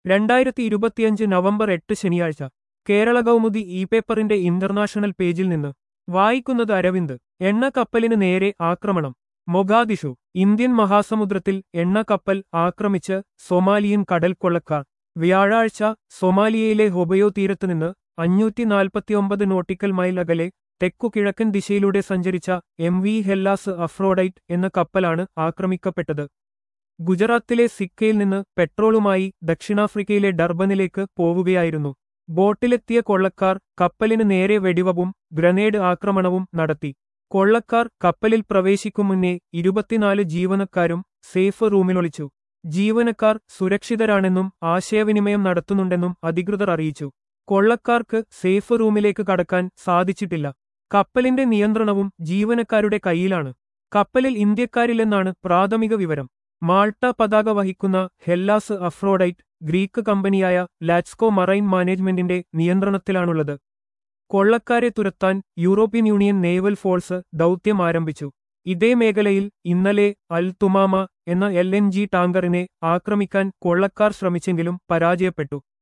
2025 November 8 ശനിയാഴ്ച Kerala Kaumudi e പേപ്പറിന്റെ international പേജിൽ നിന്ന് വായിക്കുന്നത് അരവിന്ദ്. എണ്ണ കപ്പലിന് നേരെ ആക്രമണം. മൊഗാദിഷു. ഇന്ത്യൻ മഹാസമുദ്രത്തിൽ എണ്ണ കപ്പൽ ആക്രമിച്ച് സൊമാലിയൻ കടൽക്കൊള്ളക്കാർ. വ്യാഴാഴ്ച സൊമാലിയയിലെ ഹൊബയോ തീരത്തുനിന്ന് 549 നോട്ടിക്കൽ മൈൽ അകലെ തെക്കുകിഴക്കൻ ദിശയിലൂടെ സഞ്ചരിച്ച MV ഹെല്ലാസ് അഫ്രോഡൈറ്റ് എന്ന കപ്പലാണ് ആക്രമിക്കപ്പെട്ടത്. ഗുജറാത്തിലെ സിക്കയിൽ നിന്ന് പെട്രോളുമായി ദക്ഷിണാഫ്രിക്കയിലെ ഡർബനിലേക്ക് പോവുകയായിരുന്നു. ബോട്ടിലെത്തിയ കൊള്ളക്കാർ കപ്പലിന് നേരെ വെടിവെപ്പും ഗ്രനേഡ് ആക്രമണവും നടത്തി. കൊള്ളക്കാർ കപ്പലിൽ പ്രവേശിക്കും മുന്നേ 24 ജീവനക്കാരും സേഫ് റൂമിലൊളിച്ചു. ജീവനക്കാർ സുരക്ഷിതരാണെന്നും ആശയവിനിമയം നടത്തുന്നുണ്ടെന്നും അധികൃതർ അറിയിച്ചു. കൊള്ളക്കാർക്ക് സേഫ് റൂമിലേക്ക് കടക്കാൻ സാധിച്ചിട്ടില്ല. കപ്പലിന്റെ നിയന്ത്രണവും ജീവനക്കാരുടെ കയ്യിലാണ്. കപ്പലിൽ ഇന്ത്യക്കാരില്ലെന്നാണ് പ്രാഥമിക വിവരം. മാൾട്ട പതാക വഹിക്കുന്ന ഹെല്ലാസ് അഫ്രോഡൈറ്റ് ഗ്രീക്ക് കമ്പനിയായ ലാറ്റ്സ്കോ മറൈൻ മാനേജ്മെന്റിന്റെ നിയന്ത്രണത്തിലാണുള്ളത്. കൊള്ളക്കാരെ തുരത്താൻ യൂറോപ്യൻ യൂണിയൻ നേവൽ ഫോഴ്സ് ദൗത്യം ആരംഭിച്ചു. ഇതേ മേഖലയിൽ ഇന്നലെ അൽ തുമാമ എന്ന LNG ടാങ്കറിനെ ആക്രമിക്കാൻ കൊള്ളക്കാർ ശ്രമിച്ചെങ്കിലും പരാജയപ്പെട്ടു.